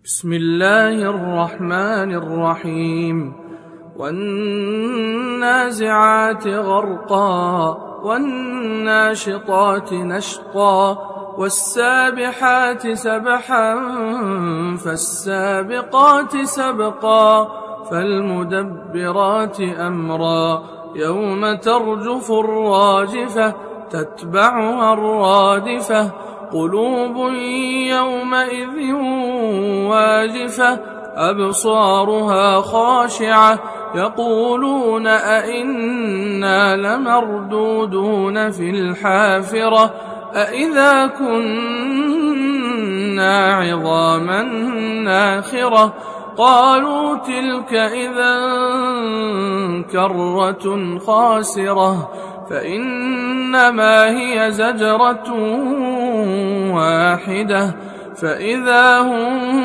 بسم الله الرحمن الرحيم والنازعات غرقا والناشطات نشطا والسابحات سبحا فالسابقات سبقا فالمدبرات أمرا يوم ترجف الراجفة تتبعها الرادفة قلوب يومئذ واجفة أبصارها خاشعة يقولون أئنا لمردودون في الحافرة أئذا كنا عظاما ناخرة قالوا تلك إذا كرة خاسرة فإنما هي زجرة واحدة فإذا هم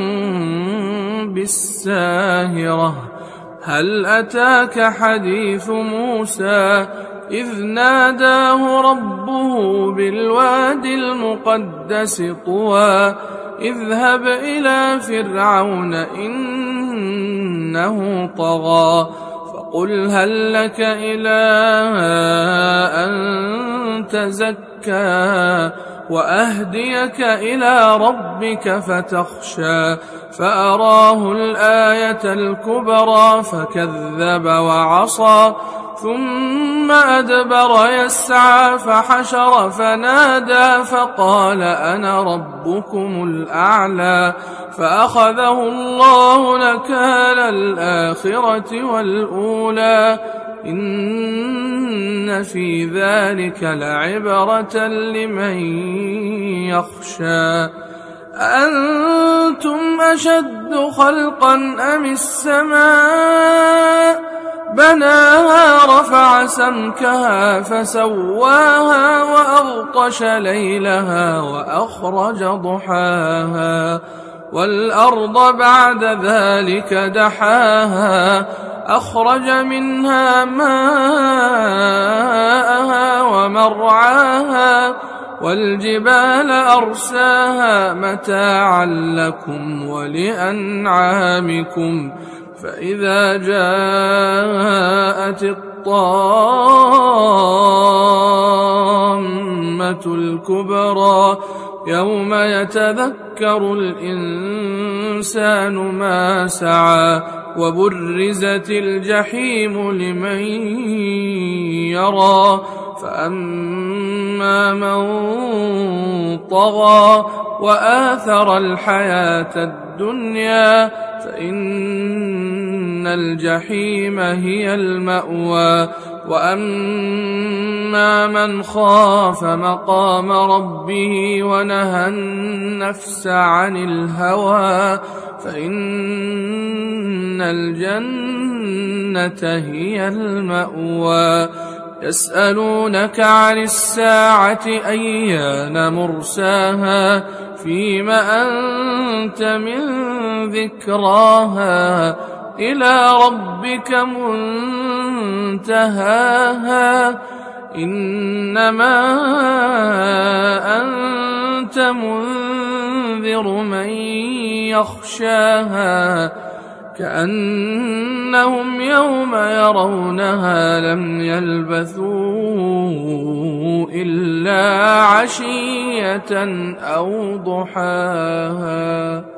بالساهرة هل أتاك حديث موسى إذ ناداه ربه بالواد المقدس طوى اذهب إلى فرعون إنه طغى فقل هل لك إلى أن تزكى وأهديك إلى ربك فتخشى فأراه الآية الكبرى فكذب وعصى ثم أدبر يسعى فحشر فنادى فقال أنا ربكم الأعلى فأخذه الله نكال الآخرة والأولى إن في ذلك لعبرة لمن يخشى أأنتم أشد خلقا أم السماء بناها رفع سمكها فسواها وأغطش ليلها وأخرج ضحاها والأرض بعد ذلك دحاها أخرج منها ماءها ومرعاها والجبال أرساها متاعا لكم ولأنعامكم فإذا جاءت الطامة الكبرى يوم يتذكر الإنسان ما سعى وبرزت الجحيم لمن يرى فأما من طغى وآثر الحياة الدنيا فإن الجحيم هي المأوى وأما من خاف مقام ربه ونهى النفس عن الهوى فإن الجنة هي المأوى يسألونك عن الساعة أيان مرساها فيم أنت من ذكراها إلى ربك منتهاها إنما أنت منذر من يخشاها كأنهم يوم يرونها لم يلبثوا إلا عشية أو ضحاها.